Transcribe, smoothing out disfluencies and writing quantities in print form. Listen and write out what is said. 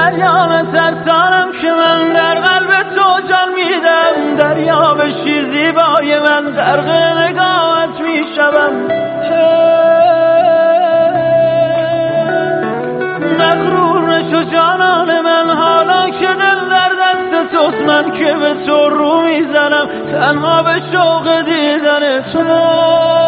دریا ترسانم که من در قلب تو جان میدم، دریا بشی زیبای من غرق نگاهت میشوم. مغرور نشو جانان من حالا که دل در دست توست، من که به تو رو میزنم تنها به شوق دیدن تو.